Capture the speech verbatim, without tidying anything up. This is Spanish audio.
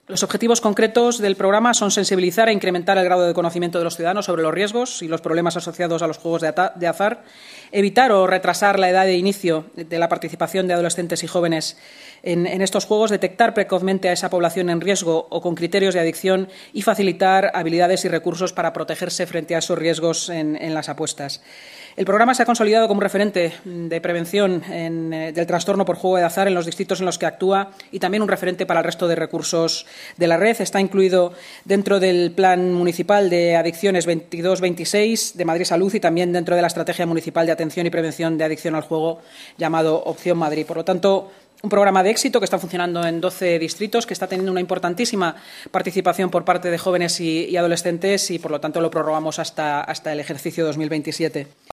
Los objetivos concretos del programa son sensibilizar e incrementar el grado de conocimiento de los ciudadanos sobre los riesgos y los problemas asociados a los juegos de azar, evitar o retrasar la edad de inicio de la participación de adolescentes y jóvenes en, en estos juegos, detectar precozmente a esa población en riesgo o con criterios de adicción y facilitar habilidades y recursos para protegerse frente a esos riesgos en, en las apuestas. El programa se ha consolidado como un referente de prevención en, eh, del trastorno por juego de azar en los distritos en los que actúa y también un referente para el resto de recursos de la red. Está incluido dentro del Plan Municipal de Adicciones veintidós veintiséis de Madrid Salud y también dentro de la Estrategia Municipal de Atención y Prevención de Adicción al Juego llamado Opción Madrid. Por lo tanto, un programa de éxito que está funcionando en doce distritos, que está teniendo una importantísima participación por parte de jóvenes y, y adolescentes y, por lo tanto, lo prorrogamos hasta, hasta el ejercicio dos mil veintisiete.